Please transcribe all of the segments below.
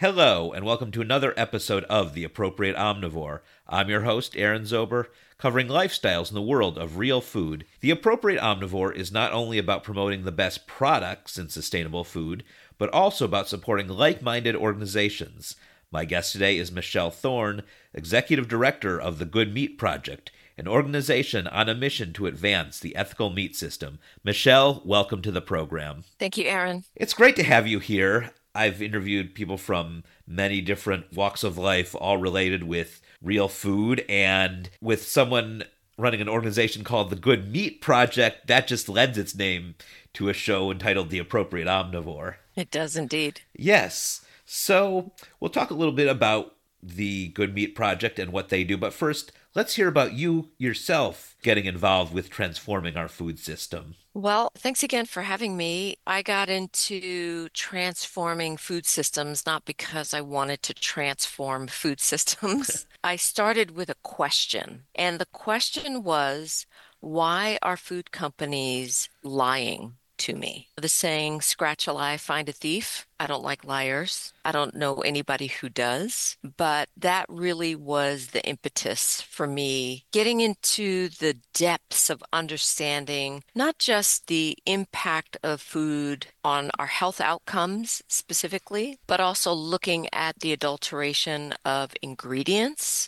Hello, and welcome to another episode of The Appropriate Omnivore. I'm your host, Aaron Zober, covering lifestyles in the world of real food. The Appropriate Omnivore is not only about promoting the best products in sustainable food, but also about supporting like minded organizations. My guest today is Michelle Thorne, Executive Director of the Good Meat Project, an organization on a mission to advance the ethical meat system. Michelle, welcome to the program. Thank you, Aaron. It's great to have you here. I've interviewed people from many different walks of life, all related with real food, and with someone running an organization called the Good Meat Project, that just lends its name to a show entitled The Appropriate Omnivore. It does indeed. Yes. So we'll talk a little bit about the Good Meat Project and what they do, but first, let's hear about you yourself getting involved with transforming our food system. Well, thanks again for having me. I got into transforming food systems not because I wanted to transform food systems. I started with a question, and the question was, why are food companies lying to me? The saying, scratch a lie, find a thief. I don't like liars. I don't know anybody who does, but that really was the impetus for me getting into the depths of understanding not just the impact of food on our health outcomes specifically, but also looking at the adulteration of ingredients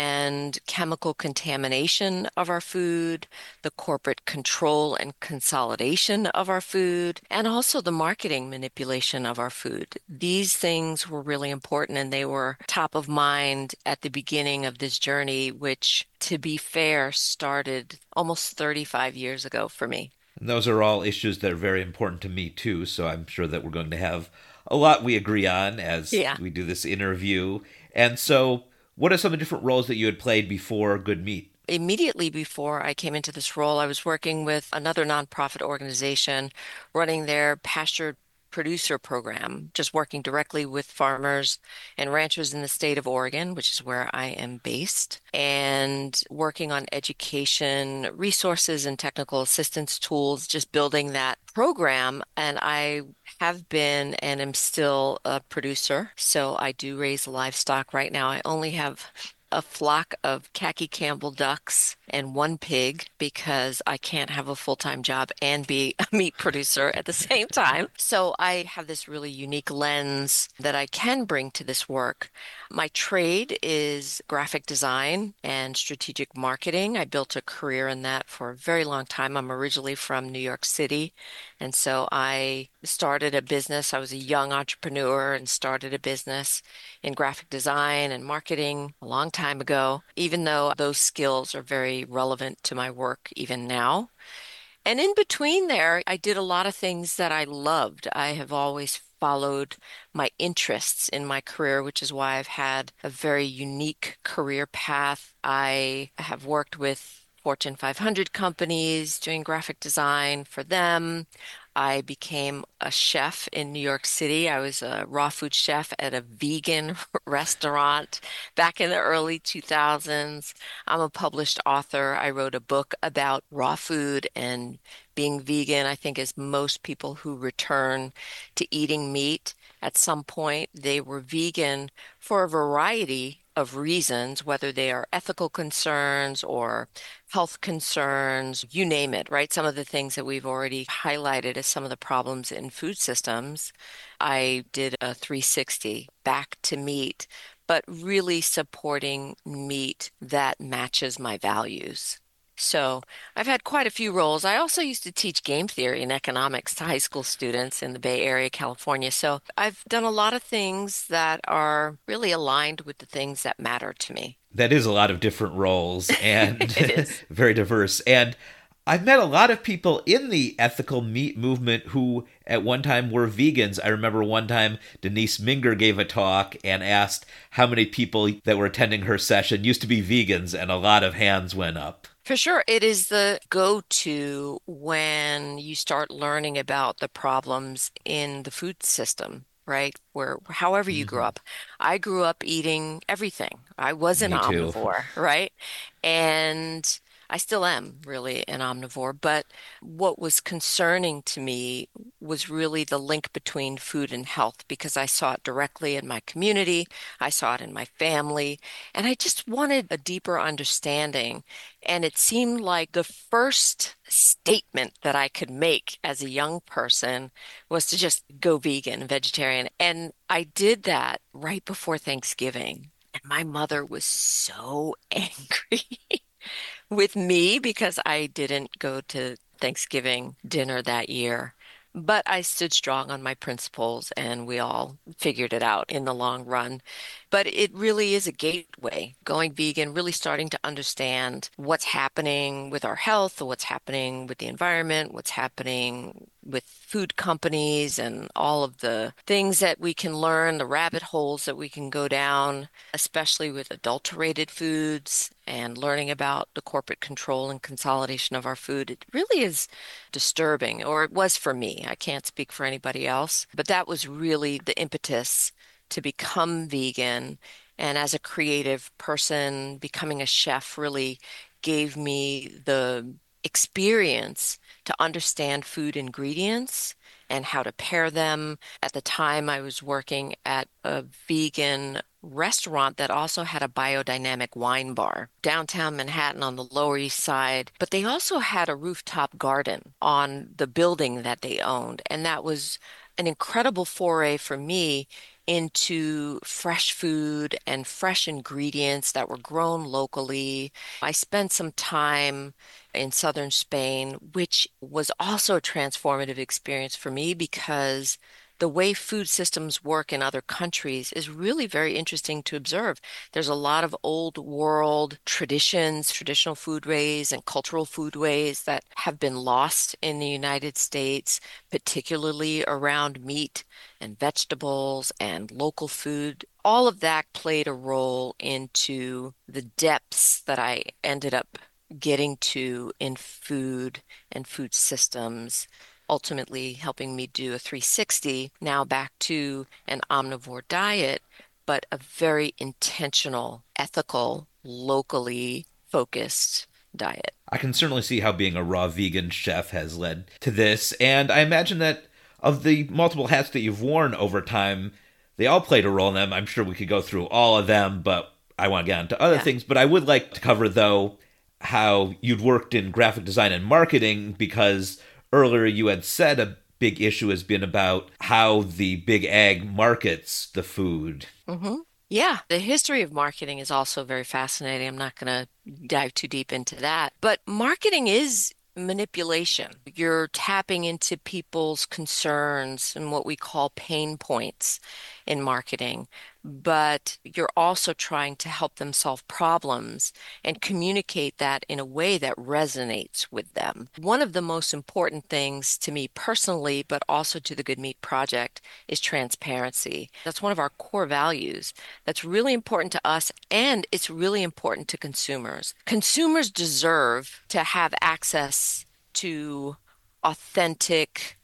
and chemical contamination of our food, the corporate control and consolidation of our food, and also the marketing manipulation of our food. These things were really important and they were top of mind at the beginning of this journey, which, to be fair, started almost 35 years ago for me. And those are all issues that are very important to me, too, so I'm sure that we're going to have a lot we agree on as Yeah. we do this interview. And so, what are some of the different roles that you had played before Good Meat? Immediately before I came into this role, I was working with another nonprofit organization running their pasture producer program, just working directly with farmers and ranchers in the state of Oregon, which is where I am based, and working on education, resources, and technical assistance tools, just building that program. And I have been and am still a producer. So I do raise livestock right now. I only have a flock of khaki Campbell ducks and one pig because I can't have a full-time job and be a meat producer at the same time. So I have this really unique lens that I can bring to this work. My trade is graphic design and strategic marketing. I built a career in that for a very long time. I'm originally from New York City, and so I started a business. I was a young entrepreneur and started a business in graphic design and marketing a long time ago, even though those skills are very relevant to my work even now. And in between there, I did a lot of things that I loved. I have always followed my interests in my career, which is why I've had a very unique career path. I have worked with Fortune 500 companies doing graphic design for them. I became a chef in New York City. I was a raw food chef at a vegan restaurant back in the early 2000s. I'm a published author. I wrote a book about raw food and being vegan. I think as most people who return to eating meat, at some point they were vegan for a variety of reasons, whether they are ethical concerns or health concerns, you name it, right? Some of the things that we've already highlighted as some of the problems in food systems. I did a 360 back to meat, but really supporting meat that matches my values. So I've had quite a few roles. I also used to teach game theory and economics to high school students in the Bay Area, California. So I've done a lot of things that are really aligned with the things that matter to me. That is a lot of different roles and It is. very diverse. And I've met a lot of people in the ethical meat movement who at one time were vegans. I remember one time Denise Minger gave a talk and asked how many people that were attending her session used to be vegans, and a lot of hands went up. For sure, it is the go-to when you start learning about the problems in the food system, right? Where, however you grew Hmm. up. I grew up eating everything. I was an Me too. omnivore, right? And I still am really an omnivore, but what was concerning to me was really the link between food and health because I saw it directly in my community, I saw it in my family, and I just wanted a deeper understanding. And it seemed like the first statement that I could make as a young person was to just go vegan, vegetarian. And I did that right before Thanksgiving. And my mother was so angry with me because I didn't go to Thanksgiving dinner that year. But I stood strong on my principles and we all figured it out in the long run. But it really is a gateway. Going vegan, really starting to understand what's happening with our health, what's happening with the environment, what's happening with food companies, and all of the things that we can learn, the rabbit holes that we can go down, especially with adulterated foods and learning about the corporate control and consolidation of our food. It really is disturbing, or it was for me. I can't speak for anybody else, but that was really the impetus to become vegan. And as a creative person, becoming a chef really gave me the experience to understand food ingredients and how to pair them. At the time, I was working at a vegan restaurant that also had a biodynamic wine bar downtown Manhattan on the Lower East Side, but they also had a rooftop garden on the building that they owned. And that was an incredible foray for me into fresh food and fresh ingredients that were grown locally. I spent some time in southern Spain, which was also a transformative experience for me because the way food systems work in other countries is really very interesting to observe. There's a lot of old world traditions, traditional food ways, and cultural food ways that have been lost in the United States, particularly around meat and vegetables and local food. All of that played a role into the depths that I ended up getting to in food and food systems, ultimately helping me do a 360, now back to an omnivore diet, but a very intentional, ethical, locally focused diet. I can certainly see how being a raw vegan chef has led to this, and I imagine that of the multiple hats that you've worn over time, they all played a role in them. I'm sure we could go through all of them, but I want to get into other Yeah. things. But I would like to cover, though, how you'd worked in graphic design and marketing, because earlier you had said a big issue has been about how the big ag markets the food. hmm Yeah, the history of marketing is also very fascinating. I'm not going to dive too deep into that, but marketing is manipulation. You're tapping into people's concerns and what we call pain points in marketing, but you're also trying to help them solve problems and communicate that in a way that resonates with them. One of the most important things to me personally, but also to the Good Meat Project, is transparency. That's one of our core values. That's really important to us, and it's really important to consumers. Consumers deserve to have access to authentic,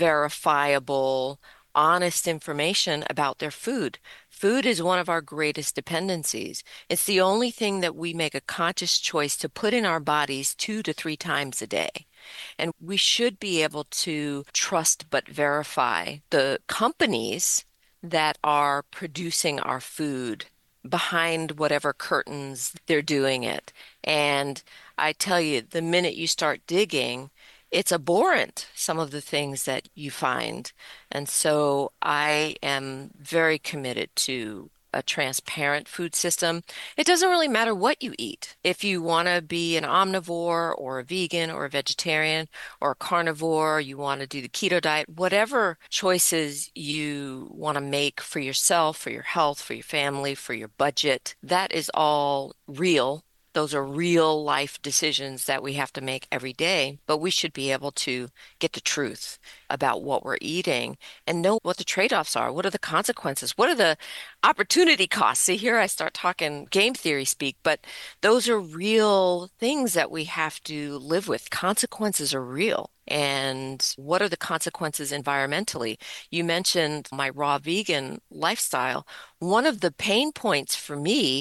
verifiable, honest information about their food. Food is one of our greatest dependencies. It's the only thing that we make a conscious choice to put in our bodies 2 to 3 times a day. And we should be able to trust but verify the companies that are producing our food behind whatever curtains they're doing it. And I tell you, the minute you start digging, it's abhorrent, some of the things that you find. And so I am very committed to a transparent food system. It doesn't really matter what you eat. If you want to be an omnivore or a vegan or a vegetarian or a carnivore, you want to do the keto diet, whatever choices you want to make for yourself, for your health, for your family, for your budget, that is all real. Those are real life decisions that we have to make every day, but we should be able to get the truth about what we're eating and know what the trade-offs are. What are the consequences? What are the opportunity costs? See, here I start talking game theory speak, but those are real things that we have to live with. Consequences are real. And what are the consequences environmentally? You mentioned my raw vegan lifestyle. One of the pain points for me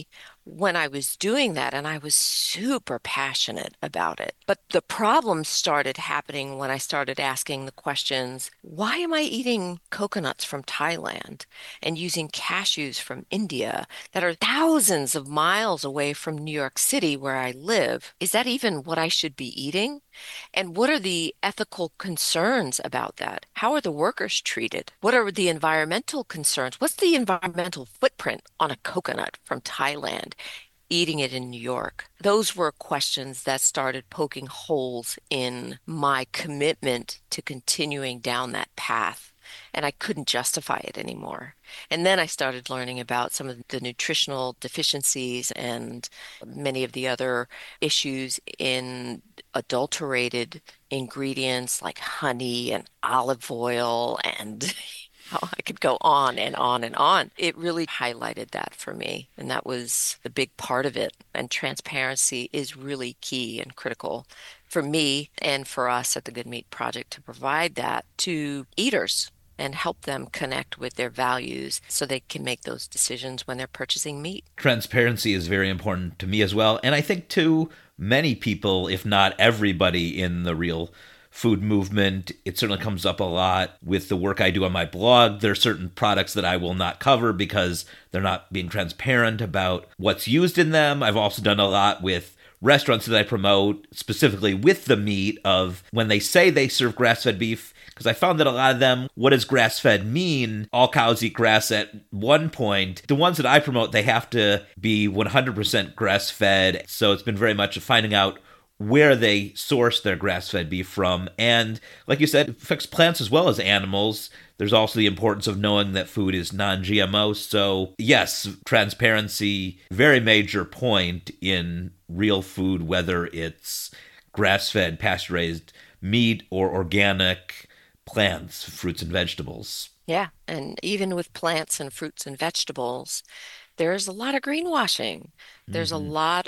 when I was doing that, and I was super passionate about it. But the problems started happening when I started asking the questions, why am I eating coconuts from Thailand and using cashews from India that are thousands of miles away from New York City where I live? Is that even what I should be eating? And what are the ethical concerns about that? How are the workers treated? What are the environmental concerns? What's the environmental footprint on a coconut from Thailand, eating it in New York? Those were questions that started poking holes in my commitment to continuing down that path. And I couldn't justify it anymore. And then I started learning about some of the nutritional deficiencies and many of the other issues in adulterated ingredients like honey and olive oil and I could go on and on and on. It really highlighted that for me, and that was the big part of it. And transparency is really key and critical for me and for us at the Good Meat Project to provide that to eaters and help them connect with their values so they can make those decisions when they're purchasing meat. Transparency is very important to me as well. And I think to many people, if not everybody in the real food movement, it certainly comes up a lot with the work I do on my blog. There are certain products that I will not cover because they're not being transparent about what's used in them. I've also done a lot with restaurants that I promote, specifically with the meat, of when they say they serve grass-fed beef, because I found that a lot of them, what does grass-fed mean? All cows eat grass at one point. The ones that I promote, they have to be 100% grass-fed. So it's been very much finding out where they source their grass-fed beef from. And like you said, it affects plants as well as animals. There's also the importance of knowing that food is non-GMO. So yes, transparency, very major point in real food, whether it's grass-fed, pasture-raised meat or organic plants, fruits and vegetables. Yeah, and even with plants and fruits and vegetables, there's a lot of greenwashing. There's a Mm-hmm. lot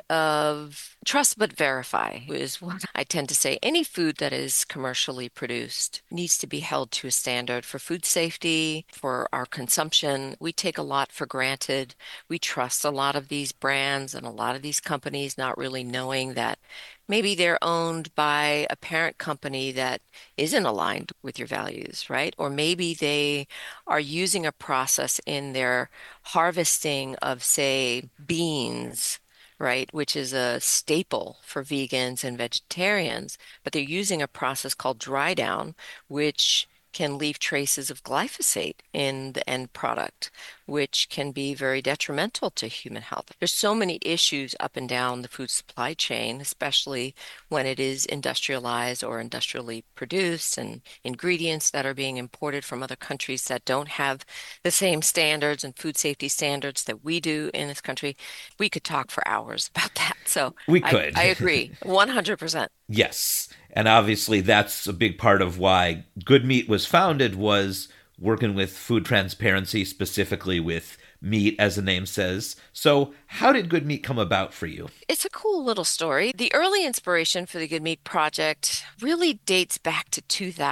of trust but verify, is what I tend to say. Any food that is commercially produced needs to be held to a standard for food safety, for our consumption. We take a lot for granted. We trust a lot of these brands and a lot of these companies, not really knowing that maybe they're owned by a parent company that isn't aligned with your values, right? Or maybe they are using a process in their harvesting of, say, beans, right, which is a staple for vegans and vegetarians, but they're using a process called dry down, which can leave traces of glyphosate in the end product, which can be very detrimental to human health. There's so many issues up and down the food supply chain, especially when it is industrialized or industrially produced, and ingredients that are being imported from other countries that don't have the same standards and food safety standards that we do in this country. We could talk for hours about that. So We I could. agree 100%. Yes. And obviously that's a big part of why Good Meat was founded, was working with food transparency, specifically with meat, as the name says. So how did Good Meat come about for you? It's a cool little story. The early inspiration for the Good Meat Project really dates back to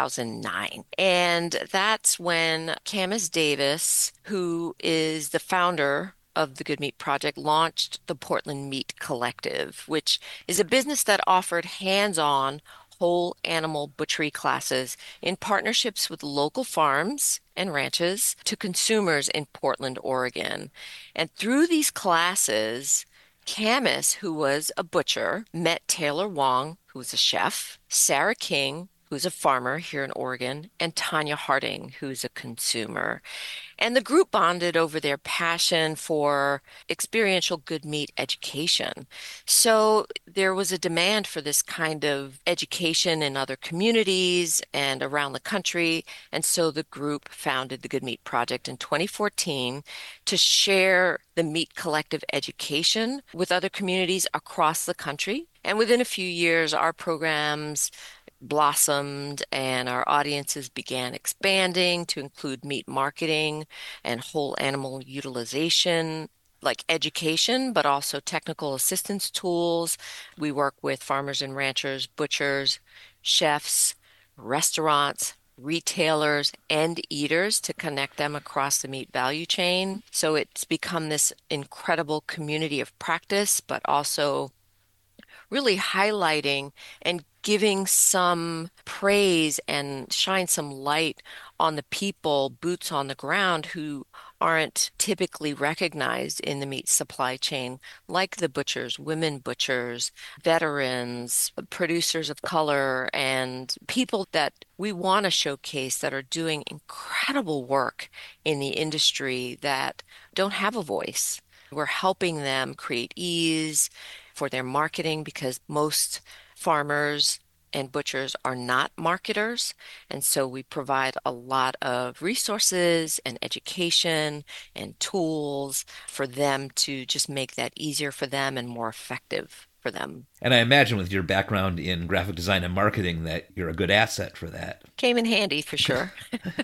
2009. And that's when Camus Davis, who is the founder of the Good Meat Project, launched the Portland Meat Collective, which is a business that offered hands-on whole animal butchery classes in partnerships with local farms and ranches to consumers in Portland, Oregon. And through these classes, Camus, who was a butcher, met Taylor Wong, who was a chef, Sarah King, who's a farmer here in Oregon, and Tanya Harding, who's a consumer. And the group bonded over their passion for experiential good meat education. So there was a demand for this kind of education in other communities and around the country. And so the group founded the Good Meat Project in 2014 to share the Meat Collective education with other communities across the country. And within a few years, our programs blossomed and our audiences began expanding to include meat marketing and whole animal utilization, like education, but also technical assistance tools. We work with farmers and ranchers, butchers, chefs, restaurants, retailers and eaters to connect them across the meat value chain. So it's become this incredible community of practice, but also really highlighting and giving some praise and shine some light on the people, boots on the ground, who aren't typically recognized in the meat supply chain, like the butchers, women butchers, veterans, producers of color, and people that we want to showcase that are doing incredible work in the industry that don't have a voice. We're helping them create ease for their marketing because most farmers and butchers are not marketers. And so we provide a lot of resources and education and tools for them to just make that easier for them and more effective for them. And I imagine with your background in graphic design and marketing that you're a good asset for that. Came in handy for sure.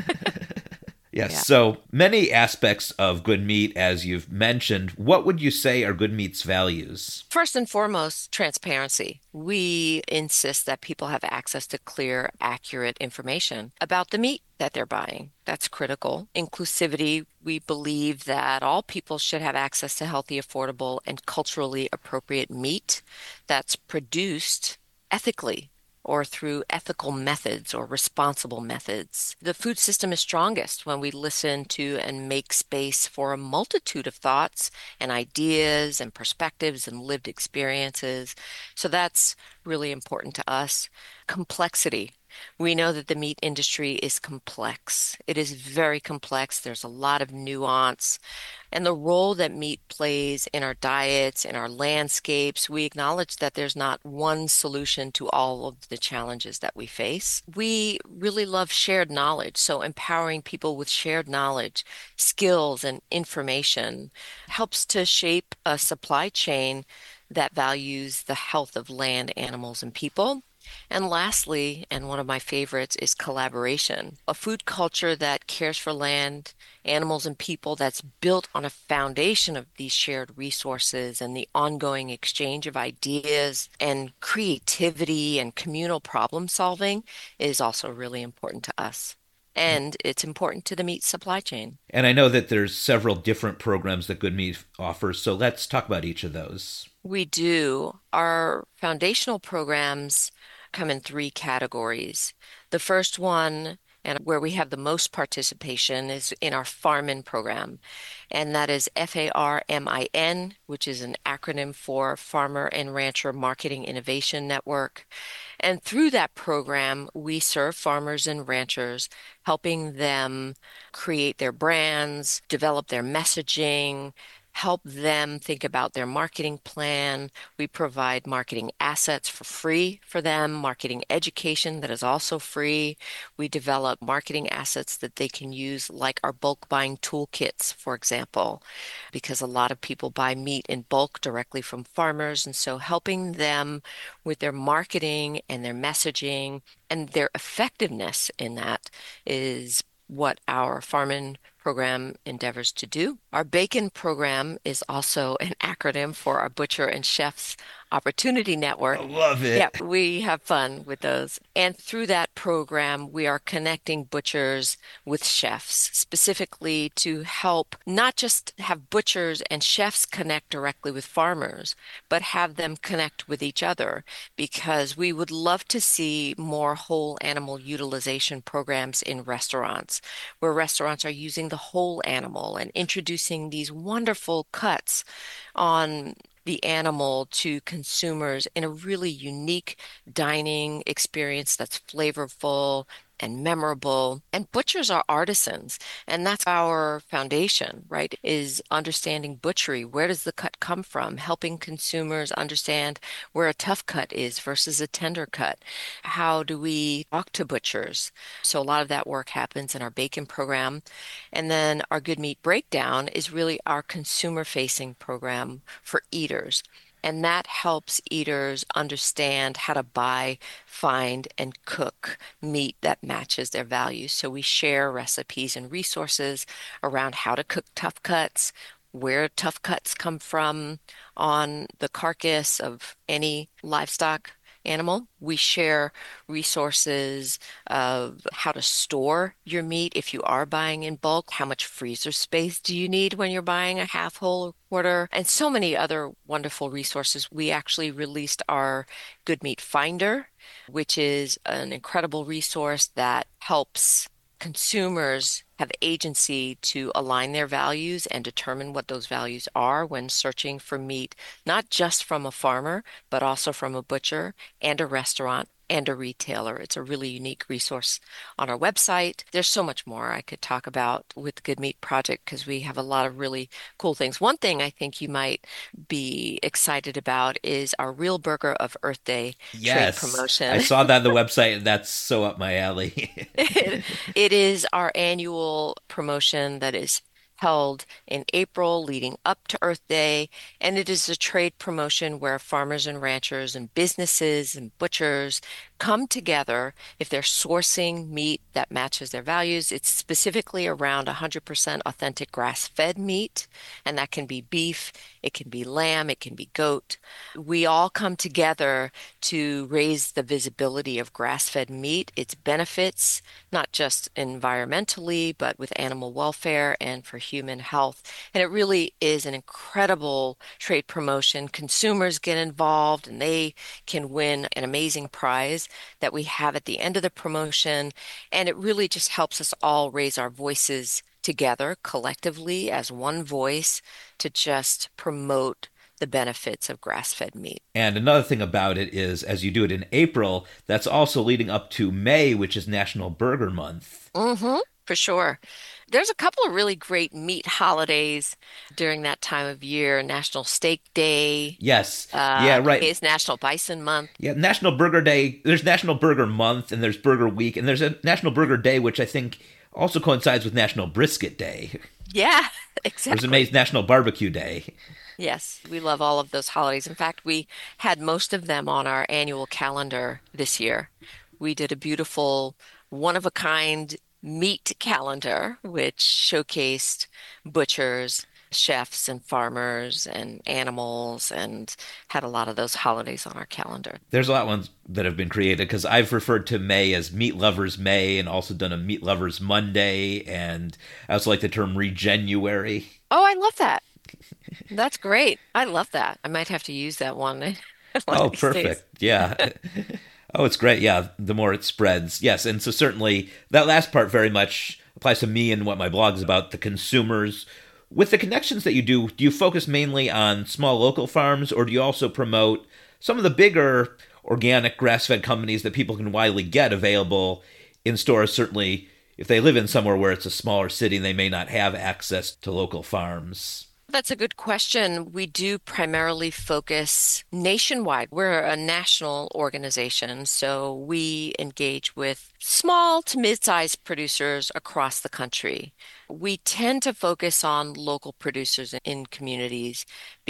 Yes. Yeah. So many aspects of good meat, as you've mentioned. What would you say are good meat's values? First and foremost, transparency. We insist that people have access to clear, accurate information about the meat that they're buying. That's critical. Inclusivity. We believe that all people should have access to healthy, affordable, and culturally appropriate meat that's produced ethically or through ethical methods or responsible methods. The food system is strongest when we listen to and make space for a multitude of thoughts and ideas and perspectives and lived experiences. So that's really important to us. Complexity. We know that the meat industry is complex. It is very complex. There's a lot of nuance. And the role that meat plays in our diets, in our landscapes, we acknowledge that there's not one solution to all of the challenges that we face. We really love shared knowledge. So empowering people with shared knowledge, skills, and information helps to shape a supply chain that values the health of land, animals, and people. And lastly, and one of my favorites, is collaboration. A food culture that cares for land, animals, and people that's built on a foundation of these shared resources and the ongoing exchange of ideas and creativity and communal problem solving is also really important to us. And it's important to the meat supply chain. And I know that there's several different programs that Good Meat offers, so let's talk about each of those. We do. Our foundational programs come in three categories. The first one, and where we have the most participation, is in our Farmin program, and that is FARMIN, which is an acronym for Farmer and Rancher Marketing Innovation Network. And through that program, we serve farmers and ranchers, helping them create their brands, develop their messaging, help them think about their marketing plan. We provide marketing assets for free for them, marketing education that is also free. We develop marketing assets that they can use, like our bulk buying toolkits, for example, because a lot of people buy meat in bulk directly from farmers. And so helping them with their marketing and their messaging and their effectiveness in that is what our Farmin program endeavors to do. Our Bacon program is also an acronym for our Butcher and Chefs Opportunity Network. I love Yeah, it. we have fun with those. And through that program, we are connecting butchers with chefs, specifically to help not just have butchers and chefs connect directly with farmers, but have them connect with each other, because we would love to see more whole animal utilization programs in restaurants, where restaurants are using the whole animal and introducing these wonderful cuts on the animal to consumers in a really unique dining experience that's flavorful and memorable. And butchers are artisans, and that's our foundation, right? Is understanding butchery. Where does the cut come from? Helping consumers understand where a tough cut is versus a tender cut. How do we talk to butchers? So a lot of that work happens in our bacon program. And then our Good Meat Breakdown is really our consumer-facing program for eaters. And that helps eaters understand how to buy, find, and cook meat that matches their values. So we share recipes and resources around how to cook tough cuts, where tough cuts come from on the carcass of any livestock, animal. We share resources of how to store your meat if you are buying in bulk. How much freezer space do you need when you're buying a half whole or quarter? And so many other wonderful resources. We actually released our Good Meat Finder, which is an incredible resource that helps consumers have agency to align their values and determine what those values are when searching for meat, not just from a farmer, but also from a butcher and a restaurant and a retailer. It's a really unique resource on our website. There's so much more I could talk about with the Good Meat Project because we have a lot of really cool things. One thing I think you might be excited about is our Real Burger of Earth Day trade Yes, I promotion. saw that on the website, and that's so up my alley. It is our annual promotion that is held in April leading up to Earth Day, and it is a trade promotion where farmers and ranchers and businesses and butchers come together if they're sourcing meat that matches their values. It's specifically around 100% authentic grass-fed meat, and that can be beef, it can be lamb, it can be goat. We all come together to raise the visibility of grass-fed meat, its benefits, not just environmentally, but with animal welfare and for human health. And it really is an incredible trade promotion. Consumers get involved and they can win an amazing prize that we have at the end of the promotion. And it really just helps us all raise our voices together collectively as one voice to just promote the benefits of grass-fed meat. And another thing about it is, as you do it in April, that's also leading up to May, which is National Burger Month. For sure. There's a couple of really great meat holidays during that time of year. National Steak Day, Yes, yeah, right. is National Bison Month. Yeah, National Burger Day. There's National Burger Month, and there's Burger Week, and there's a National Burger Day, which I think also coincides with National Brisket Day. Yeah, There's a exactly. National Barbecue Day. Yes, we love all of those holidays. In fact, we had most of them on our annual calendar this year. We did a beautiful, one-of-a-kind meat calendar, which showcased butchers, chefs, and farmers and animals, and had a lot of those holidays on our calendar. There's a lot of ones that have been created because I've referred to May as Meat Lovers May and also done a Meat Lovers Monday, and I also like the term Regenuary. Oh, I love that. That's great. I love that. I might have to use that one one of Oh, these days. perfect. Yeah. Oh, it's great. Yeah, the more it spreads. Yes, and so certainly that last part very much applies to me and what my blog is about, the consumers. With the connections that you do you focus mainly on small local farms or do you also promote some of the bigger organic grass-fed companies that people can widely get available in stores? Certainly, if they live in somewhere where it's a smaller city, they may not have access to local farms. That's a good question. We do primarily focus nationwide. We're a national organization, so we engage with small to mid-sized producers across the country. We tend to focus on local producers in communities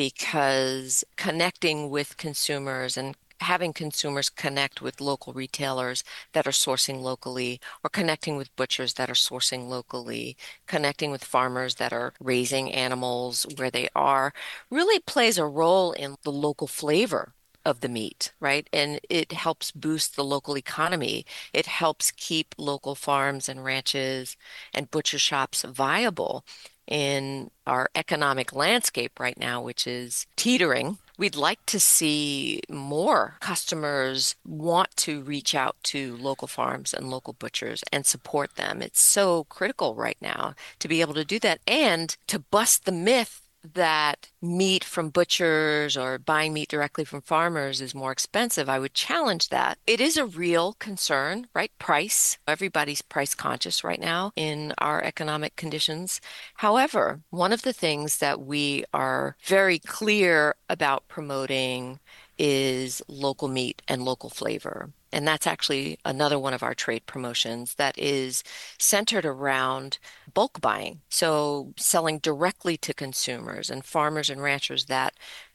because connecting with consumers and having consumers connect with local retailers that are sourcing locally or connecting with butchers that are sourcing locally, connecting with farmers that are raising animals where they are, really plays a role in the local flavor of the meat, right? And it helps boost the local economy. It helps keep local farms and ranches and butcher shops viable in our economic landscape right now, which is teetering. We'd like to see more customers want to reach out to local farms and local butchers and support them. It's so critical right now to be able to do that and to bust the myth that meat from butchers or buying meat directly from farmers is more expensive. I would challenge that. It is a real concern, right? Price. Everybody's price conscious right now in our economic conditions. However, one of the things that we are very clear about promoting is local meat and local flavor. And that's actually another one of our trade promotions that is centered around bulk buying. So selling directly to consumers and farmers and ranchers that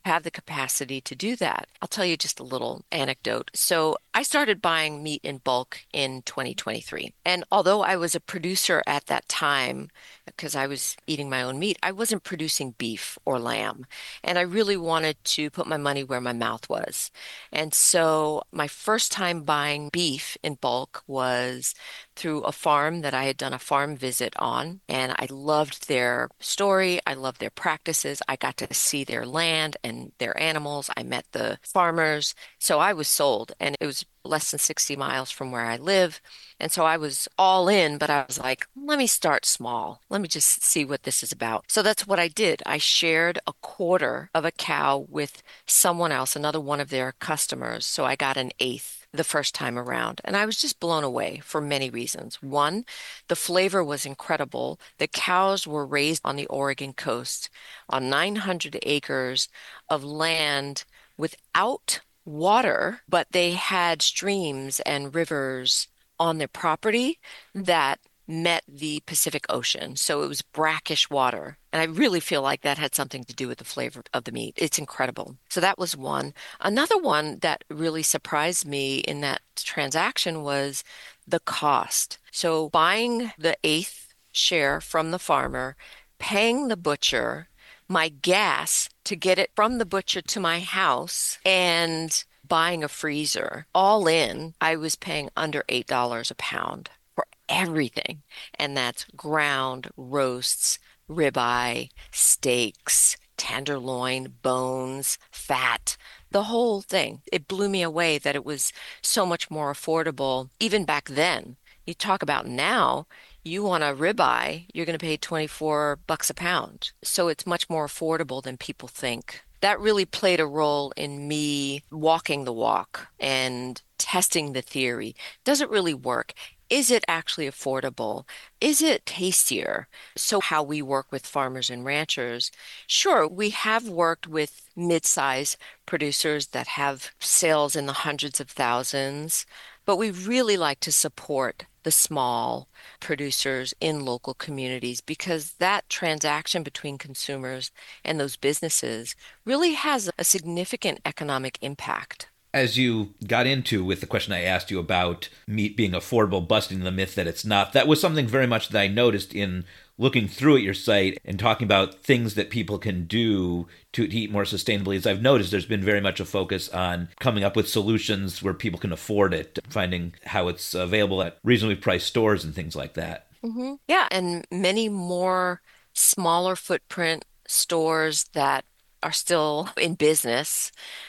have the capacity to do that. I'll tell you just a little anecdote. So I started buying meat in bulk in 2023. And although I was a producer at that time, because I was eating my own meat, I wasn't producing beef or lamb. And I really wanted to put my money where my mouth was. And so my first time buying beef in bulk was through a farm that I had done a farm visit on. And I loved their story. I loved their practices. I got to see their land and their animals. I met the farmers. So I was sold. And it was less than 60 miles from where I live. And so I was all in, but I was like, let me start small. Let me just see what this is about. So that's what I did. I shared a quarter of a cow with someone else, another one of their customers. So I got an eighth the first time around. And I was just blown away for many reasons. One, the flavor was incredible. The cows were raised on the Oregon coast on 900 acres of land without water, but they had streams and rivers on their property that met the Pacific Ocean. So it was brackish water. And I really feel like that had something to do with the flavor of the meat. It's incredible. So that was one. Another one that really surprised me in that transaction was the cost. So buying the eighth share from the farmer, paying the butcher, my gas to get it from the butcher to my house, and buying a freezer. All in, I was paying under $8 a pound for everything. And that's ground, roasts, ribeye, steaks, tenderloin, bones, fat, the whole thing. It blew me away that it was so much more affordable even back then. You talk about now, you want a ribeye, you're going to pay 24 bucks a pound. So it's much more affordable than people think. That really played a role in me walking the walk and testing the theory. Does it really work? Is it actually affordable? Is it tastier? So how we work with farmers and ranchers, sure, we have worked with mid-size producers that have sales in the hundreds of thousands, but we really like to support the small producers in local communities because that transaction between consumers and those businesses really has a significant economic impact. As you got into with the question I asked you about meat being affordable, busting the myth that it's not, that was something very much that I noticed in looking through at your site and talking about things that people can do to eat more sustainably. As I've noticed, there's been very much a focus on coming up with solutions where people can afford it, finding how it's available at reasonably priced stores and things like that. Yeah, and many more smaller footprint stores that are still in business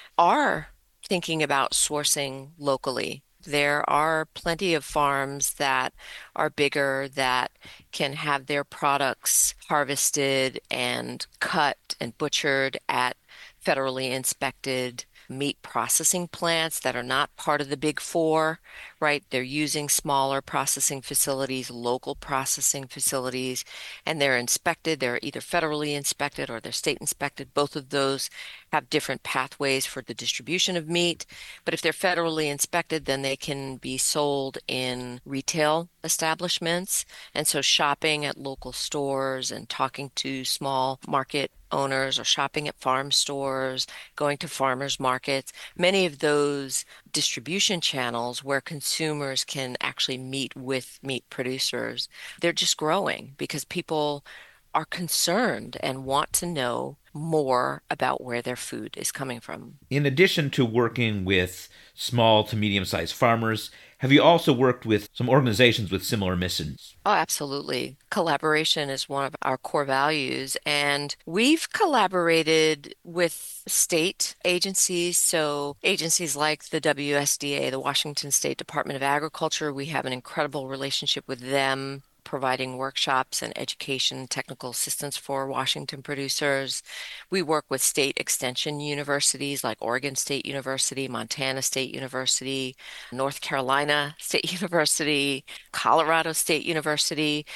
are thinking about sourcing locally. There are plenty of farms that are bigger that can have their products harvested and cut and butchered at federally inspected meat processing plants that are not part of the big four, right? They're using smaller processing facilities, local processing facilities, and they're inspected. They're either federally inspected or they're state inspected. Both of those have different pathways for the distribution of meat. But if they're federally inspected, then they can be sold in retail establishments. And so shopping at local stores and talking to small market owners or shopping at farm stores, going to farmers markets, many of those distribution channels where consumers can actually meet with meat producers, they're just growing because people are concerned and want to know more about where their food is coming from. In addition to working with small to medium-sized farmers, have you also worked with some organizations with similar missions? Oh, absolutely. Collaboration is one of our core values, and we've collaborated with state agencies. So, agencies like the WSDA, the Washington State Department of Agriculture, we have an incredible relationship with them, providing workshops and education, technical assistance for Washington producers. We work with state extension universities like Oregon State University, Montana State University, North Carolina State University, Colorado State University.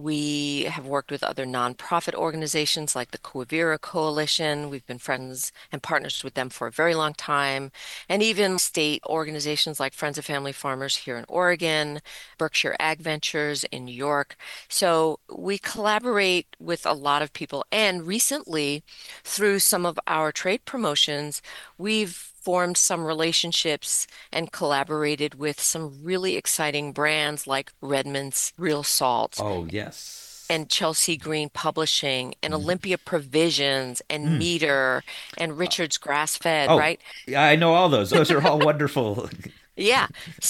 We have worked with other nonprofit organizations like the Coavira Coalition. We've been friends and partners with them for a very long time. And even state organizations like Friends of Family Farmers here in Oregon, Berkshire Ag Ventures in New York, work. So we collaborate with a lot of people. And recently, through some of our trade promotions, we've formed some relationships and collaborated with some really exciting brands like Redmond's Real Salt Oh, yes. and Chelsea Green Publishing and Mhm. Olympia Provisions and Mm. Meter and Richard's Grass Fed, Oh, right? yeah, I know all those. Those are all wonderful. Yeah.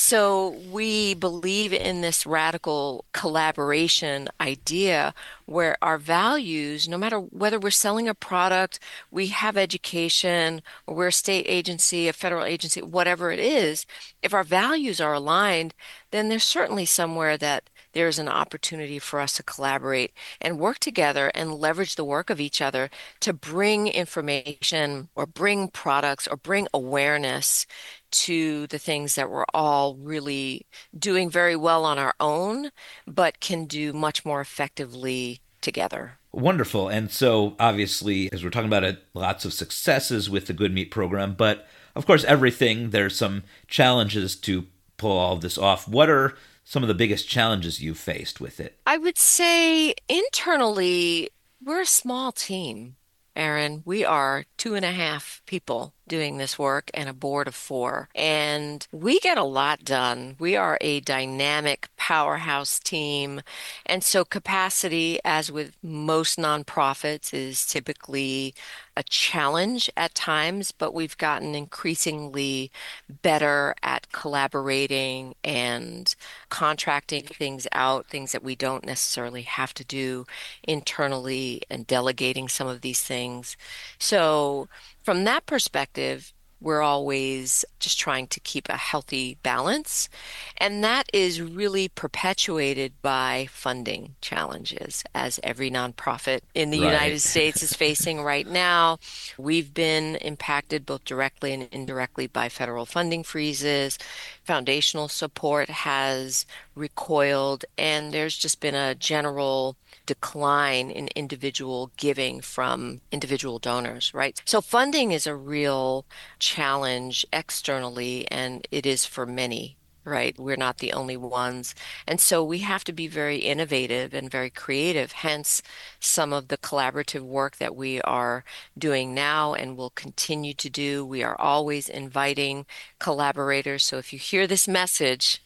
So we believe in this radical collaboration idea where our values, no matter whether we're selling a product, we have education, or we're a state agency, a federal agency, whatever it is, if our values are aligned, then there's certainly somewhere that there's an opportunity for us to collaborate and work together and leverage the work of each other to bring information or bring products or bring awareness to the things that we're all really doing very well on our own, but can do much more effectively together. Wonderful. And so, obviously, as we're talking about it, lots of successes with the Good Meat program, but of course, everything, there's some challenges to pull all of this off. What are some of the biggest challenges you've faced with it? I would say internally, we're a small team, Aaron. We are two and a half people doing this work and a board of four. And we get a lot done. We are a dynamic powerhouse team. And so capacity, as with most nonprofits, is typically a challenge at times, but we've gotten increasingly better at collaborating and contracting things out, things that we don't necessarily have to do internally and delegating some of these things. So, from that perspective, we're always just trying to keep a healthy balance. And that is really perpetuated by funding challenges, as every nonprofit in the Right. United States is facing right now. We've been impacted both directly and indirectly by federal funding freezes. Foundational support has recoiled, and there's just been a general decline in individual giving from individual donors, right? So funding is a real challenge externally, and it is for many. Right. We're not the only ones. And so we have to be very innovative and very creative, hence some of the collaborative work that we are doing now and will continue to do. We are always inviting collaborators. So if you hear this message,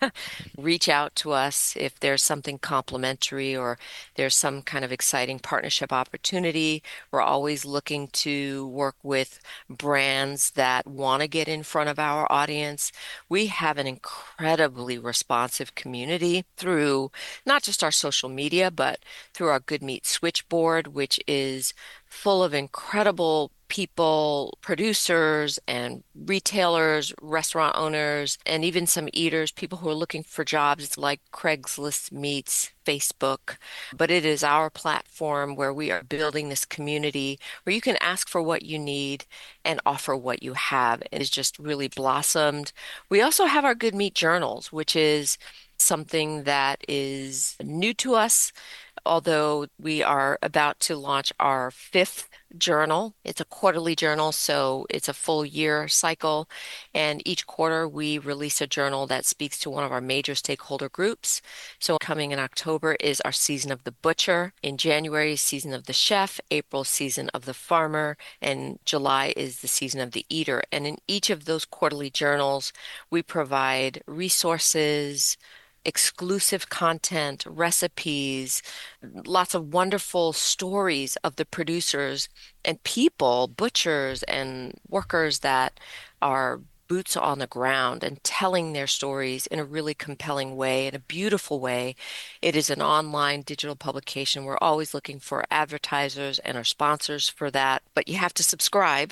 reach out to us if there's something complimentary or there's some kind of exciting partnership opportunity. We're always looking to work with brands that want to get in front of our audience. We have an incredibly responsive community through not just our social media, but through our Good Meat Switchboard, which is full of incredible people, producers and retailers, restaurant owners, and even some eaters, people who are looking for jobs. It's like Craigslist meets Facebook, but it is our platform where we are building this community where you can ask for what you need and offer what you have. It has just really blossomed. We also have our Good Meat Journals, which is something that is new to us, although we are about to launch our fifth journal. It's a quarterly journal, so it's a full year cycle. And each quarter, we release a journal that speaks to one of our major stakeholder groups. So, coming in October is our season of the butcher. In January, season of the chef. April, season of the farmer. And July is the season of the eater. And in each of those quarterly journals, we provide resources, exclusive content, recipes, lots of wonderful stories of the producers and people, butchers and workers that are boots on the ground and telling their stories in a really compelling way, in a beautiful way. It is an online digital publication. We're always looking for advertisers and our sponsors for that, but you have to subscribe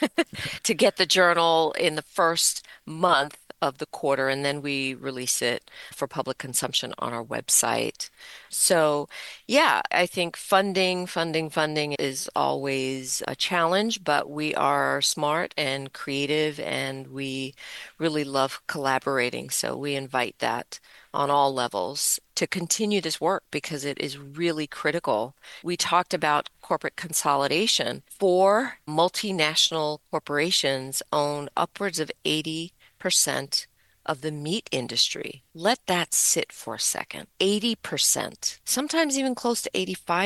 to get the journal in the first month of the quarter, and then we release it for public consumption on our website. So, yeah, I think funding is always a challenge, but we are smart and creative and we really love collaborating. So we invite that on all levels to continue this work because it is really critical. We talked about corporate consolidation. Four multinational corporations own upwards of 80% of the meat industry. Let that sit for a second. 80%, sometimes even close to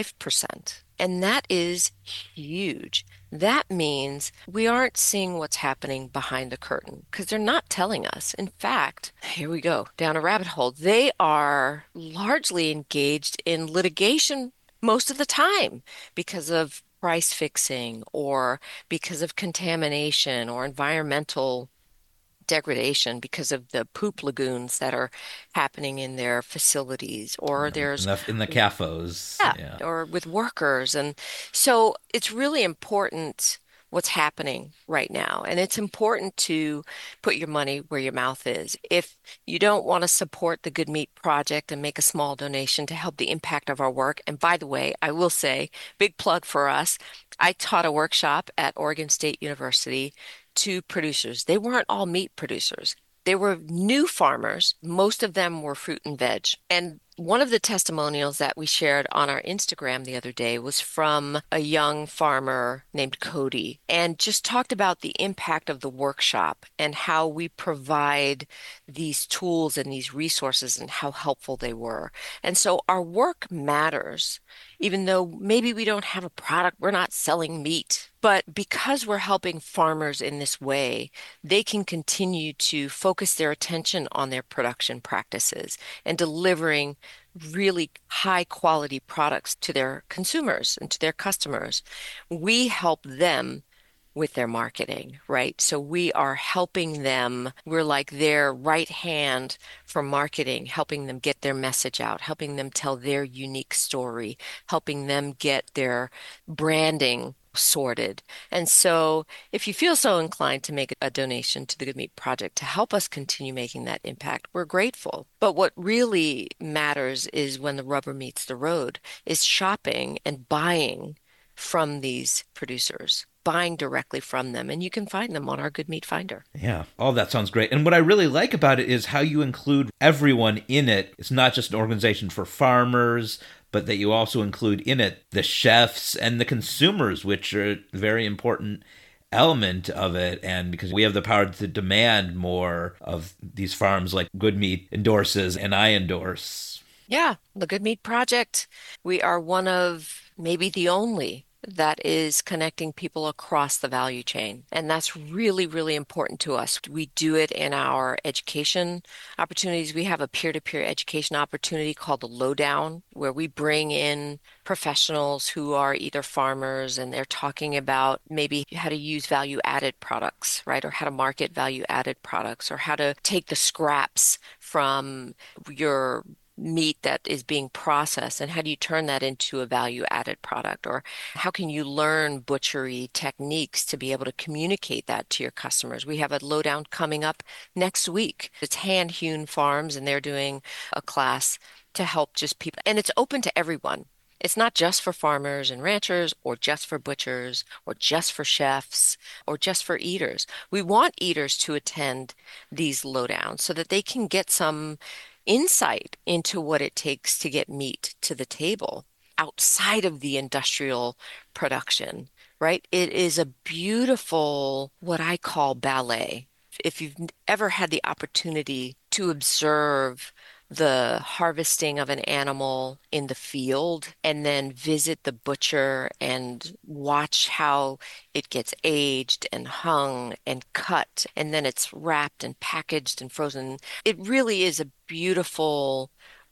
85%. And that is huge. That means we aren't seeing what's happening behind the curtain because they're not telling us. In fact, here we go down a rabbit hole. They are largely engaged in litigation most of the time because of price fixing or because of contamination or environmental degradation because of the poop lagoons that are happening in their facilities, or In there's the CAFOs. yeah, Yeah. or with workers. And so it's really important what's happening right now. And it's important to put your money where your mouth is. If you don't want to support the Good Meat Project and make a small donation to help the impact of our work, and by the way, I will say, big plug for us, I taught a workshop at Oregon State University to producers. They weren't all meat producers. They were new farmers. Most of them were fruit and veg. And one of the testimonials that we shared on our Instagram the other day was from a young farmer named Cody, and just talked about the impact of the workshop and how we provide these tools and these resources and how helpful they were. And so our work matters, even though maybe we don't have a product, we're not selling meat. But because we're helping farmers in this way, they can continue to focus their attention on their production practices and delivering really high quality products to their consumers and to their customers. We help them with their marketing, right? So we are helping them. We're like their right hand for marketing, helping them get their message out, helping them tell their unique story, helping them get their branding sorted. And so if you feel so inclined to make a donation to the Good Meat Project to help us continue making that impact, we're grateful. But what really matters is when the rubber meets the road, is shopping and buying from these producers, buying directly from them. And you can find them on our Good Meat Finder. Yeah, all that sounds great. And what I really like about it is how you include everyone in it. It's not just an organization for farmers, but that you also include in it the chefs and the consumers, which are a very important element of it. And because we have the power to demand more of these farms like Good Meat endorses and I endorse. Yeah, the Good Meat Project. We are one of maybe the only that is connecting people across the value chain. And that's really, really important to us. We do it in our education opportunities. We have a peer-to-peer education opportunity called the Lowdown, where we bring in professionals who are either farmers and they're talking about maybe how to use value-added products, right? Or how to market value-added products, or how to take the scraps from your meat that is being processed and how do you turn that into a value added product, or how can you learn butchery techniques to be able to communicate that to your customers. We have a lowdown coming up next week. It's Hand Hewn Farms, and they're doing a class to help just people, and it's open to everyone. It's not just for farmers and ranchers, or just for butchers, or just for chefs, or just for eaters. We want eaters to attend these lowdowns so that they can get some insight into what it takes to get meat to the table outside of the industrial production, right? It is a beautiful, what I call ballet. If you've ever had the opportunity to observe the harvesting of an animal in the field and then visit the butcher and watch how it gets aged and hung and cut, and then it's wrapped and packaged and frozen. It really is a beautiful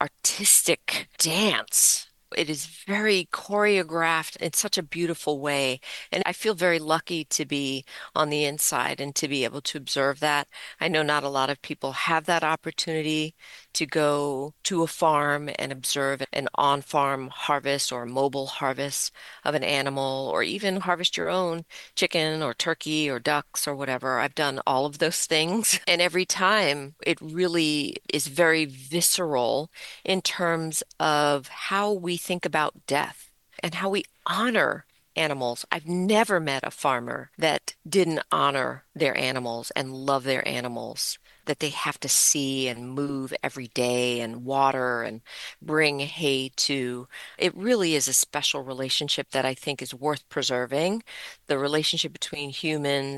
artistic dance. It is very choreographed in such a beautiful way. And I feel very lucky to be on the inside and to be able to observe that. I know not a lot of people have that opportunity to go to a farm and observe an on-farm harvest or a mobile harvest of an animal, or even harvest your own chicken or turkey or ducks or whatever. I've done all of those things. And every time it really is very visceral in terms of how we think about death and how we honor animals. I've never met a farmer that didn't honor their animals and love their animals, that they have to see and move every day and water and bring hay to. It really is a special relationship that I think is worth preserving. The relationship between humans,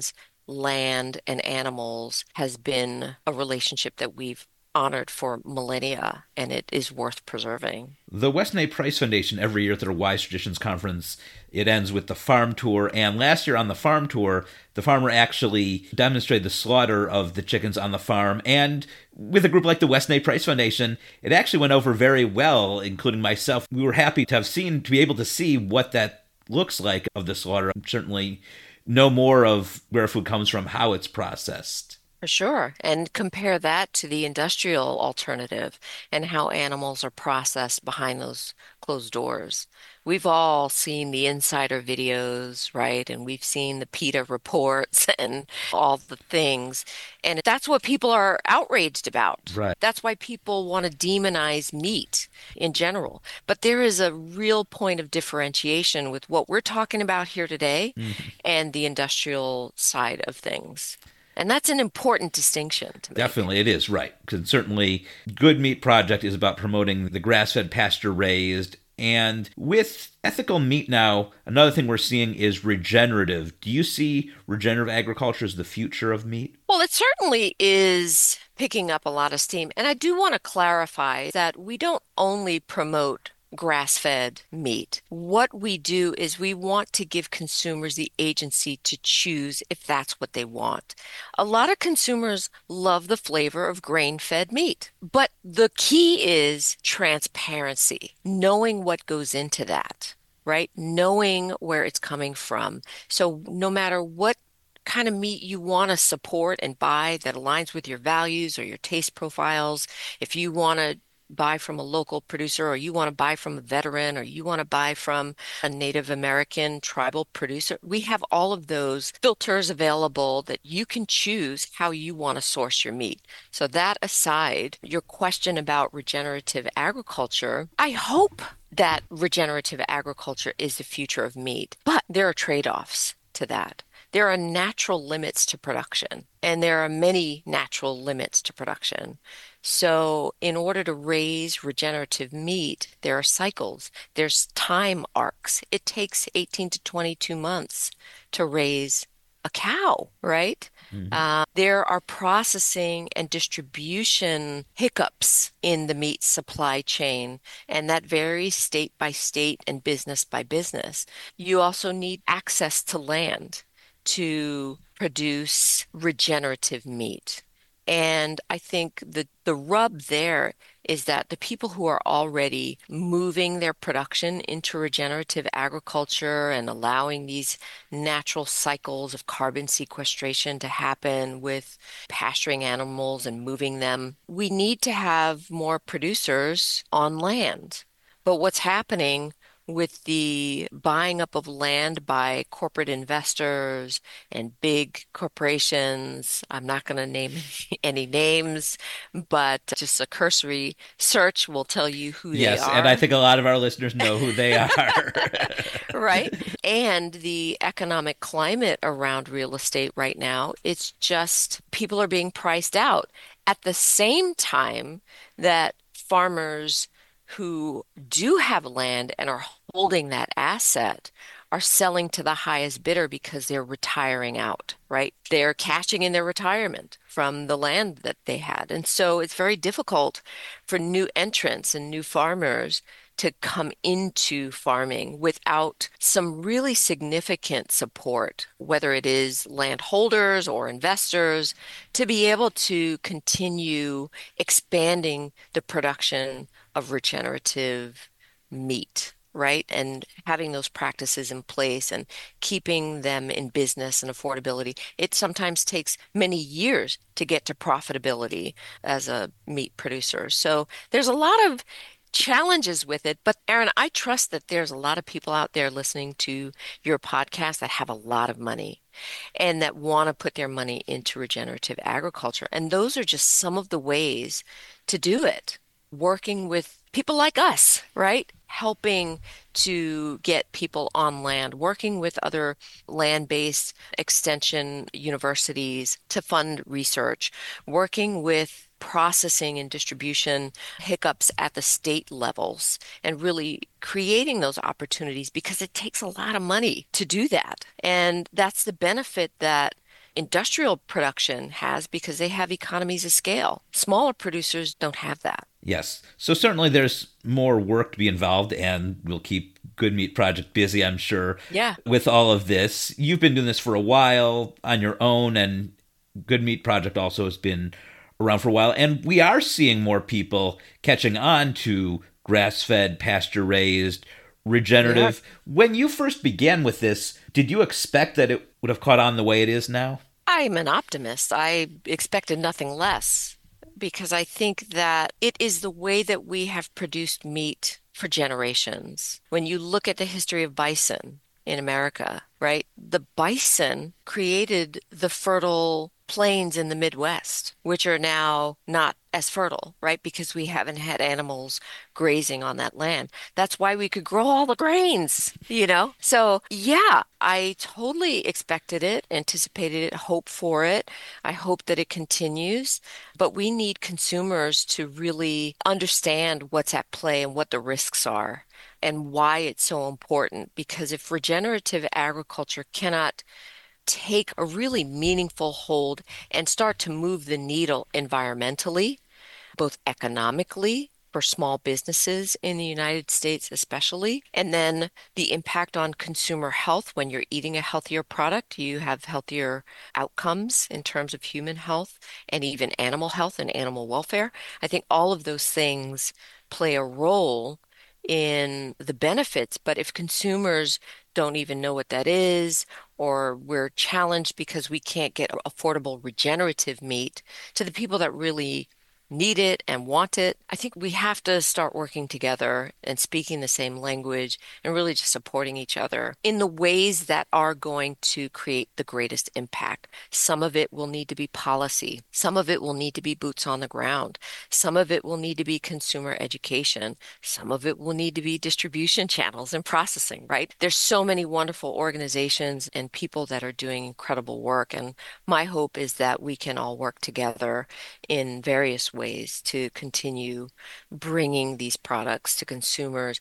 land and animals has been a relationship that we've honored for millennia, and it is worth preserving. The Weston A. Price Foundation, every year at their Wise Traditions Conference, it ends with the farm tour. And last year on the farm tour, the farmer actually demonstrated the slaughter of the chickens on the farm. And with a group like the Weston A. Price Foundation, it actually went over very well, including myself. We were happy to be able to see what that looks like of the slaughter. Certainly know more of where food comes from, how it's processed. For sure. And compare that to the industrial alternative and how animals are processed behind those closed doors. We've all seen the insider videos, right? And we've seen the PETA reports and all the things. And that's what people are outraged about. Right. That's why people want to demonize meat in general. But there is a real point of differentiation with what we're talking about here today and the industrial side of things. And that's an important distinction to make. Definitely, it is, right. Because certainly, Good Meat Project is about promoting the grass-fed, pasture-raised. And with ethical meat now, another thing we're seeing is regenerative. Do you see regenerative agriculture as the future of meat? Well, it certainly is picking up a lot of steam. And I do want to clarify that we don't only promote grass-fed meat. What we do is we want to give consumers the agency to choose if that's what they want. A lot of consumers love the flavor of grain-fed meat, but the key is transparency, knowing what goes into that, right? Knowing where it's coming from. So no matter what kind of meat you want to support and buy that aligns with your values or your taste profiles, if you want to buy from a local producer, or you want to buy from a veteran, or you want to buy from a Native American tribal producer, we have all of those filters available that you can choose how you want to source your meat. So that aside, your question about regenerative agriculture, I hope that regenerative agriculture is the future of meat, but there are trade-offs to that. There are natural limits to production, and there are many natural limits to production. So, in order to raise regenerative meat, there are cycles, there's time arcs. It takes 18 to 22 months to raise a cow, right? There are processing and distribution hiccups in the meat supply chain, and that varies state by state and business by business. You also need access to land to produce regenerative meat. And I think the rub there is that the people who are already moving their production into regenerative agriculture and allowing these natural cycles of carbon sequestration to happen with pasturing animals and moving them, we need to have more producers on land. But what's happening with the buying up of land by corporate investors and big corporations, I'm not going to name any names, but just a cursory search will tell you who they Yes, are. and I think a lot of our listeners know who they are. Right? And the economic climate around real estate right now, it's just people are being priced out. At the same time that farmers who do have land and are holding that asset are selling to the highest bidder because they're retiring out, right? They're cashing in their retirement from the land that they had. And so it's very difficult for new entrants and new farmers to come into farming without some really significant support, whether it is landholders or investors, to be able to continue expanding the production of regenerative meat, right? And having those practices in place and keeping them in business and affordability. It sometimes takes many years to get to profitability as a meat producer. So there's a lot of challenges with it. But Aaron, I trust that there's a lot of people out there listening to your podcast that have a lot of money and that want to put their money into regenerative agriculture. And those are just some of the ways to do it. Working with people like us, right? Helping to get people on land, working with other land-based extension universities to fund research, working with processing and distribution hiccups at the state levels, and really creating those opportunities because it takes a lot of money to do that. And that's the benefit that industrial production has because they have economies of scale. Smaller producers don't have that. Yes. So certainly there's more work to be involved, and we'll keep Good Meat Project busy, I'm sure, Yeah. with all of this. You've been doing this for a while on your own, and Good Meat Project also has been around for a while. And we are seeing more people catching on to grass fed, pasture raised, Yeah. regenerative. When you first began with this, did you expect that it would have caught on the way it is now? I'm an optimist. I expected nothing less because I think that it is the way that we have produced meat for generations. When you look at the history of bison in America, right? The bison created the fertile plains in the Midwest, which are now not as fertile, right? Because we haven't had animals grazing on that land. That's why we could grow all the grains. So, yeah, I totally expected it, anticipated it, hope for it. I hope that it continues, but we need consumers to really understand what's at play and what the risks are and why it's so important. Because if regenerative agriculture cannot take a really meaningful hold and start to move the needle environmentally, both economically for small businesses in the United States, especially, and then the impact on consumer health. When you're eating a healthier product, you have healthier outcomes in terms of human health and even animal health and animal welfare. I think all of those things play a role in the benefits, but if consumers don't even know what that is, or we're challenged because we can't get affordable regenerative meat to the people that really need it and want it. I think we have to start working together and speaking the same language and really just supporting each other in the ways that are going to create the greatest impact. Some of it will need to be policy. Some of it will need to be boots on the ground. Some of it will need to be consumer education. Some of it will need to be distribution channels and processing, right? There's so many wonderful organizations and people that are doing incredible work. And my hope is that we can all work together in various ways to continue bringing these products to consumers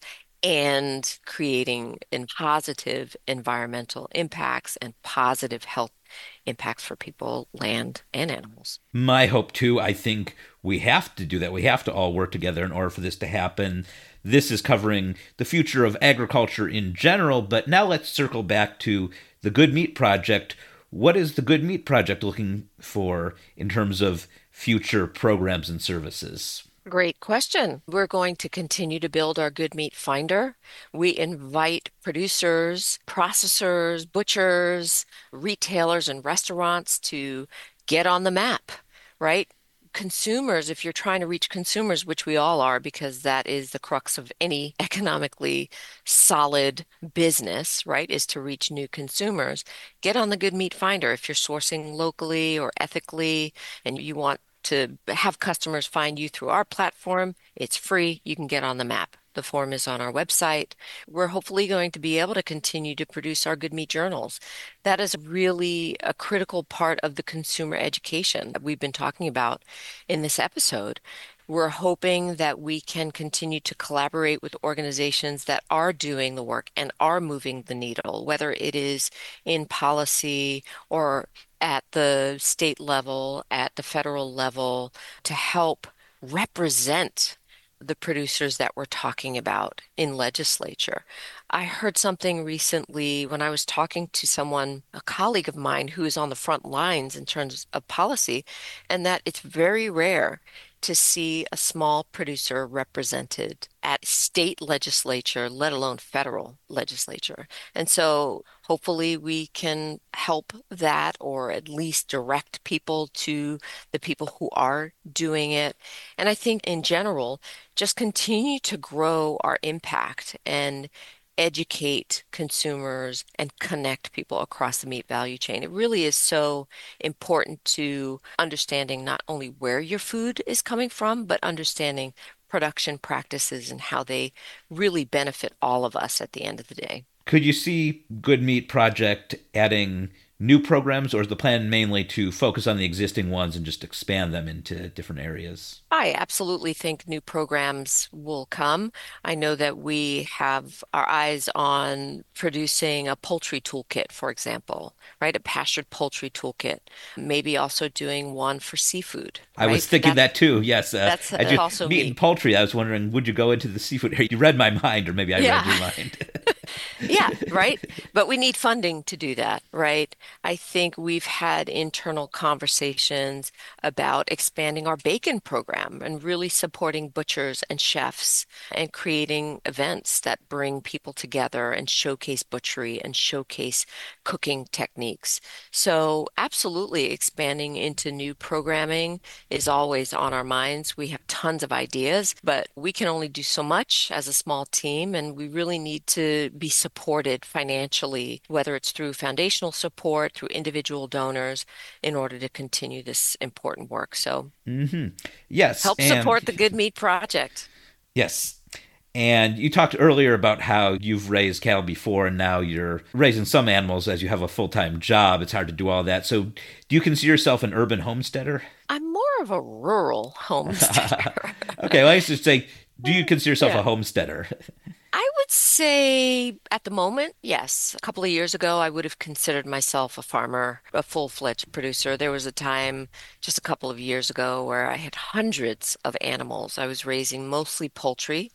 and creating positive environmental impacts and positive health impacts for people, land, and animals. My hope, too, I think we have to do that. We have to all work together in order for this to happen. This is covering the future of agriculture in general, but now let's circle back to the Good Meat Project. What is the Good Meat Project looking for in terms of future programs and services? Great question. We're going to continue to build our Good Meat Finder. We invite producers, processors, butchers, retailers, and restaurants to get on the map, right? Consumers, if you're trying to reach consumers, which we all are, because that is the crux of any economically solid business, right, is to reach new consumers, get on the Good Meat Finder. If you're sourcing locally or ethically and you want to have customers find you through our platform, it's free. You can get on the map. The form is on our website. We're hopefully going to be able to continue to produce our Good Meat journals. That is really a critical part of the consumer education that we've been talking about in this episode. We're hoping that we can continue to collaborate with organizations that are doing the work and are moving the needle, whether it is in policy or at the state level, at the federal level, to help represent the producers that we're talking about in legislature. I heard something recently when I was talking to someone, a colleague of mine who is on the front lines in terms of policy, and that it's very rare to see a small producer represented at state legislature, let alone federal legislature. And so hopefully we can help that or at least direct people to the people who are doing it. And I think in general, just continue to grow our impact and educate consumers and connect people across the meat value chain. It really is so important to understanding not only where your food is coming from, but understanding production practices and how they really benefit all of us at the end of the day. Could you see Good Meat Project adding new programs, or is the plan mainly to focus on the existing ones and just expand them into different areas? I absolutely think new programs will come. I know that we have our eyes on producing a poultry toolkit, for example, right? A pastured poultry toolkit. Maybe also doing one for seafood, I was right? thinking that too. Yes, That's I just also meat and meat. poultry. I was wondering, would you go into the seafood area? You read my mind, or maybe I read your Yeah. mind. Yeah, right. But we need funding to do that, right? I think we've had internal conversations about expanding our bacon program and really supporting butchers and chefs and creating events that bring people together and showcase butchery and showcase cooking techniques. So, absolutely expanding into new programming is always on our minds. We have tons of ideas, but we can only do so much as a small team, and we really need to be supported financially, whether it's through foundational support, through individual donors, in order to continue this important work. So Hmm. Yes, help and support the Good Meat Project. yes. And you talked earlier about how you've raised cattle before and now you're raising some animals as you have a full time job. It's hard to do all that. So, do you consider yourself an urban homesteader? I'm more of a rural homesteader. Okay, well, I used to say, do you consider yourself a Yeah. homesteader? I would say at the moment, yes. A couple of years ago, I would have considered myself a farmer, a full-fledged producer. There was a time just a couple of years ago where I had hundreds of animals. I was raising mostly poultry,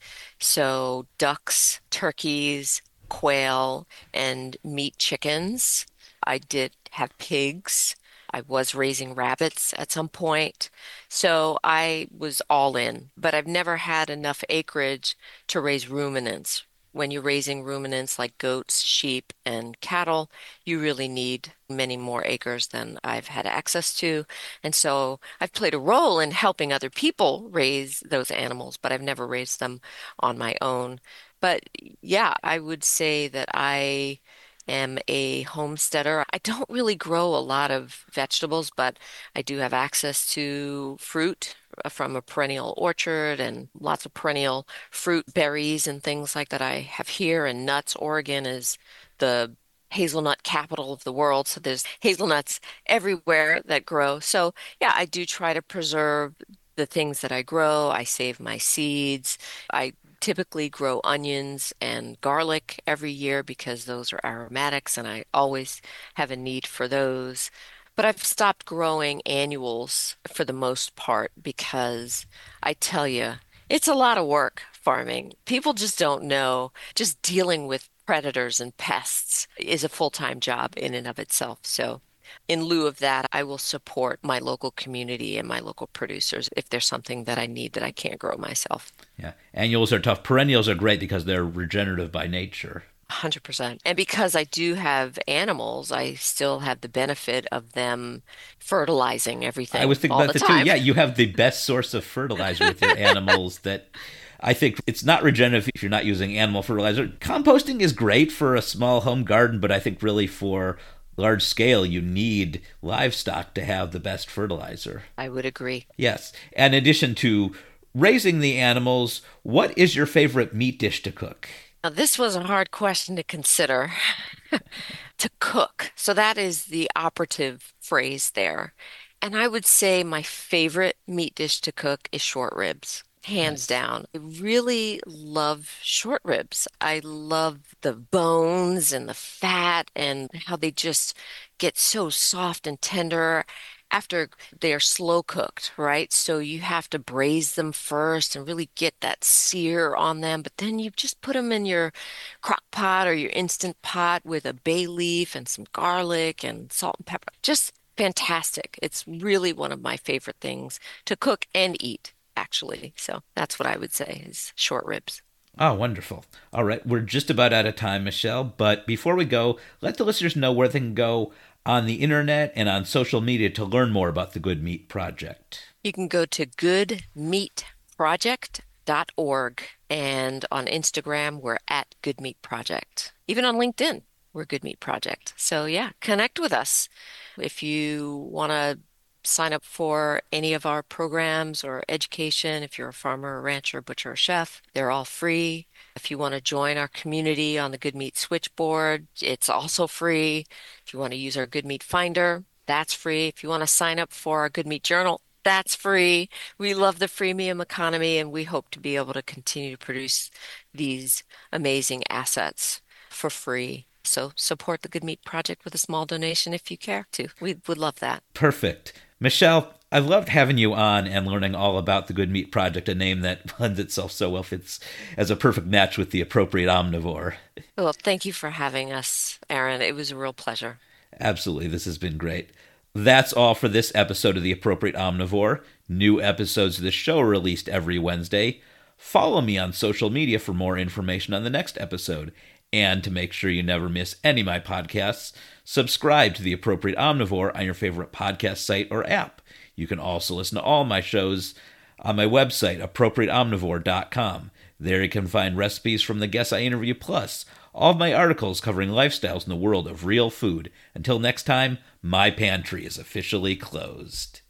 so ducks, turkeys, quail, and meat chickens. I did have pigs. I was raising rabbits at some point. So I was all in, but I've never had enough acreage to raise ruminants. When you're raising ruminants like goats, sheep, and cattle, you really need many more acres than I've had access to. And so I've played a role in helping other people raise those animals, but I've never raised them on my own. But yeah, I would say that I am a homesteader. I don't really grow a lot of vegetables, but I do have access to fruit from a perennial orchard and lots of perennial fruit, berries, and things like that I have here. And nuts, Oregon is the hazelnut capital of the world. So there's hazelnuts everywhere that grow. So yeah, I do try to preserve the things that I grow. I save my seeds. I typically grow onions and garlic every year because those are aromatics and I always have a need for those. But I've stopped growing annuals for the most part because I tell you, it's a lot of work farming. People just don't know. Just dealing with predators and pests is a full-time job in and of itself. So, in lieu of that, I will support my local community and my local producers if there's something that I need that I can't grow myself. Yeah. Annuals are tough. Perennials are great because they're regenerative by nature. 100%. And because I do have animals, I still have the benefit of them fertilizing I everything was thinking all about the that too. time. Yeah, you have the best source of fertilizer with your animals that I think it's not regenerative if you're not using animal fertilizer. Composting is great for a small home garden, but I think really for large scale, you need livestock to have the best fertilizer. I would agree. Yes. And in addition to raising the animals, what is your favorite meat dish to cook? Now, this was a hard question to consider. To cook. So that is the operative phrase there. And I would say my favorite meat dish to cook is short ribs. Hands Nice. down. I really love short ribs. I love the bones and the fat and how they just get so soft and tender after they're slow cooked, right? So you have to braise them first and really get that sear on them, but then you just put them in your crock pot or your instant pot with a bay leaf and some garlic and salt and pepper. Just fantastic. It's really one of my favorite things to cook and eat, actually. So that's what I would say is short ribs. Oh, wonderful. All right, we're just about out of time, Michelle. But before we go, let the listeners know where they can go on the internet and on social media to learn more about the Good Meat Project. You can go to goodmeatproject.org and on Instagram, we're at Good Meat Project. Even on LinkedIn, we're Good Meat Project. So yeah, connect with us. If you want to sign up for any of our programs or education. If you're a farmer, a rancher, butcher, or chef, they're all free. If you want to join our community on the Good Meat Switchboard, it's also free. If you want to use our Good Meat Finder, that's free. If you want to sign up for our Good Meat Journal, that's free. We love the freemium economy, and we hope to be able to continue to produce these amazing assets for free. So support the Good Meat Project with a small donation if you care to. We would love that. Perfect. Michelle, I loved having you on and learning all about the Good Meat Project, a name that lends itself so well fits as a perfect match with the appropriate omnivore. Well, thank you for having us, Aaron. It was a real pleasure. Absolutely, this has been great. That's all for this episode of The Appropriate Omnivore. New episodes of the show are released every Wednesday. Follow me on social media for more information on the next episode. And to make sure you never miss any of my podcasts, subscribe to The Appropriate Omnivore on your favorite podcast site or app. You can also listen to all my shows on my website, appropriateomnivore.com. There you can find recipes from the guests I interview, plus all of my articles covering lifestyles in the world of real food. Until next time, my pantry is officially closed.